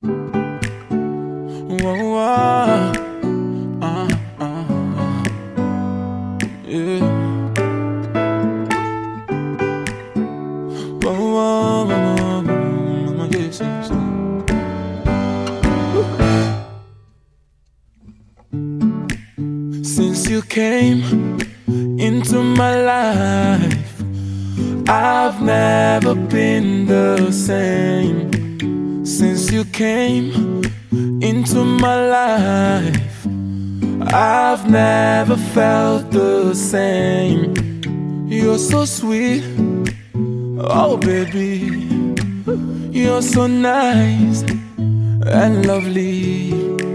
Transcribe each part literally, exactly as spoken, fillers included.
Whoa, whoa. Uh, uh, yeah. Whoa, whoa, whoa, whoa, yes, yes. Since you came into my life, I've never been the same. Since you came into my life, I've never felt the same. You're so sweet, oh baby. You're so nice and lovely.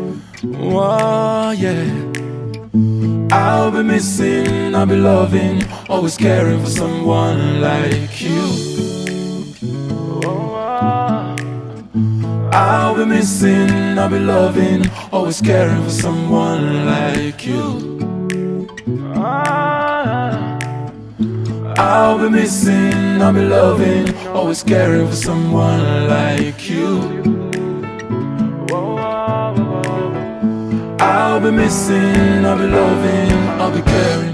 Oh yeah. I'll be missing, I'll be loving, always caring for someone like you. I'll be missing, I'll be loving, always caring for someone like you. I'll be missing, I'll be loving, always caring for someone like you. I'll be missing, I'll be loving, I'll be caring.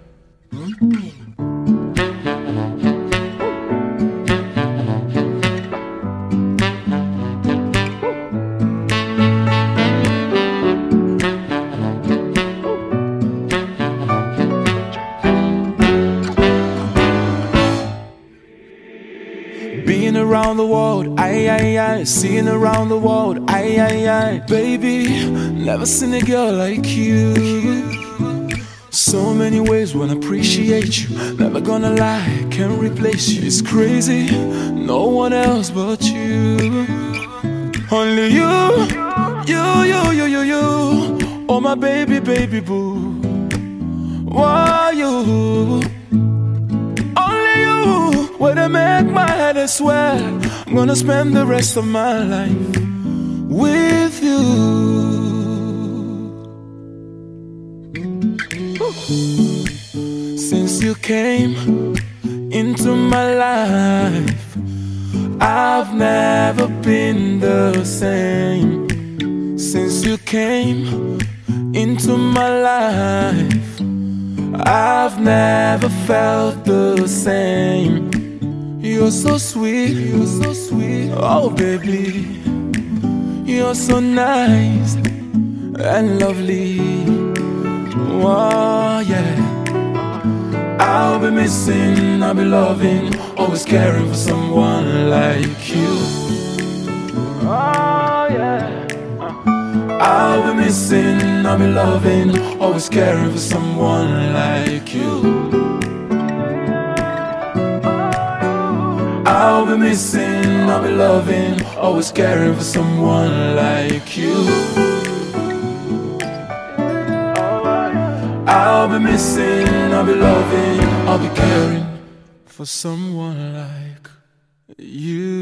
Being around the world, aye, aye, aye. Seeing around the world, aye, aye, aye. Baby, never seen a girl like you. So many ways wanna appreciate you. Never gonna lie, can't replace you. It's crazy, no one else but you. Only you, you, you, you, you, you. Oh my baby, baby boo. Why you? When I make my head, I swear I'm gonna spend the rest of my life with you. Since you came into my life, I've never been the same. Since you came into my life, I've never felt the same. You're so sweet, you're so sweet, oh baby. You're so nice and lovely. Oh yeah. I'll be missing, I'll be loving, always caring for someone like you. Oh yeah. I'll be missing, I'll be loving, always caring for someone like you. I'll be missing, I'll be loving, always caring for someone like you. I'll be missing, I'll be loving, I'll be caring for someone like you.